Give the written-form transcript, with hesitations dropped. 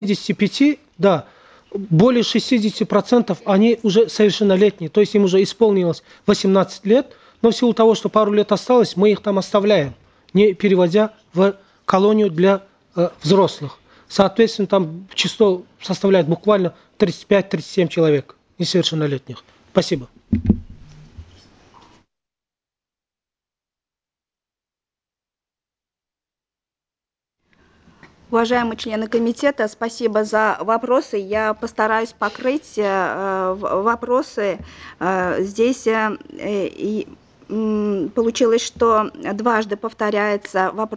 75, да, более 60% они уже совершеннолетние, то есть им уже исполнилось 18 лет, но в силу того, что пару лет осталось, мы их там оставляем, не переводя в колонию для взрослых. Соответственно, там число составляет буквально 35-37 человек несовершеннолетних. Спасибо. Уважаемые члены комитета, спасибо за вопросы. Я постараюсь покрыть вопросы. Здесь получилось, что дважды повторяется вопрос.